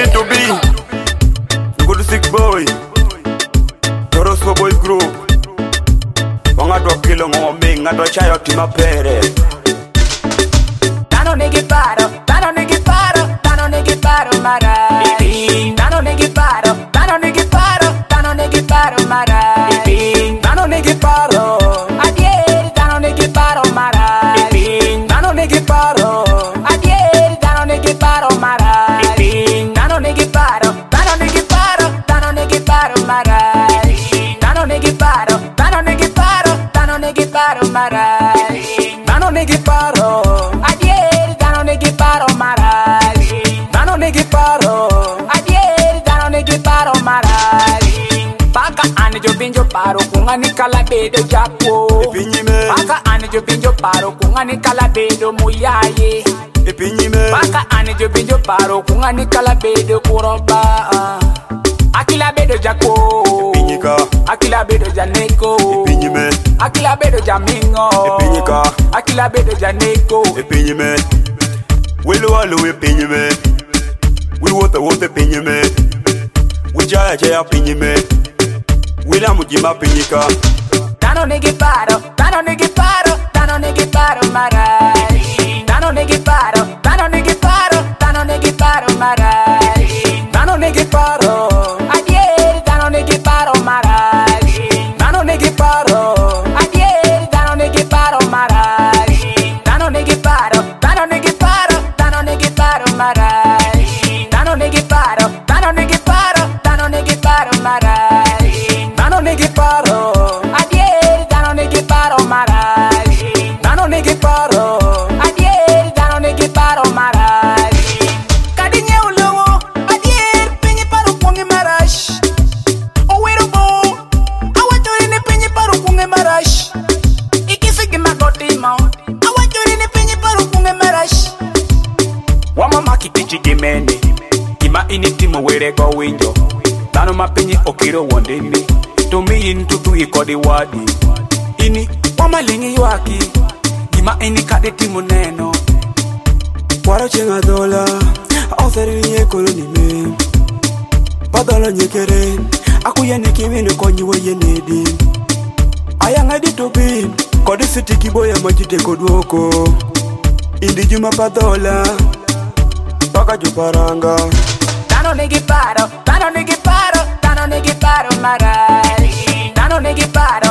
mean to be good sick boy Torosco boy group Wangato kilo ngombe ngato chayo tima pere Tano nigi paro mara Tano nigi paro mara Tano nigi paro Adier tano nigi paro mara Tano nigi paro Adier tano nigi paro mara Tano nigi paro mara Tano nigi paro mara Tano nigi paro Adier tano nigi paro mara Tano nigi paro Adier tano nigi paro mara Paka ane jo binjo paro kungani kala bedo japo Paka ane jo binjo paro kungani kala bedo muyaye Paka ane jo binjo paro kungani kala bedo kuroba Akila bedo jako Akila bedo janeko Akila bedo jamingo Akila bedo janeko Wilo walo we pinyime We wote pinyime We jaya pinyime Wila mujima pinyika Tano nigi paro mara Tano nigi paro mara Tano nigi paro Adier tano nigi paro mara Tano nigi paro Adier tano nigi paro mara Tano nigi paro mara Tano nigi paro mara Tano nigi paro Adier tano nigi paro mara Tano nigi paro Adier tano nigi paro mara Kadinya ulowo Adier penye paro kunge marash Owero bo Awachori ne penye paro kunge marash Ikisigi magotimo Awachori ne penye paro kunge marash Wamama kitichi gimeni Ima initimo werego winjo Tano mapenye okiro wondeni Tumi intutu ikodi wadi Ini wama lingi waki Ima ini kadetimu neno Wara chenga dola Auseri nye koloni me Padala nyekere Aku yene kiwine konyi we yenedi Ayanga di tobi Kodi siti kiboya majite kodwoko Indi juma padola Paka juparanga Tano nigi paro mara Tano nigi paro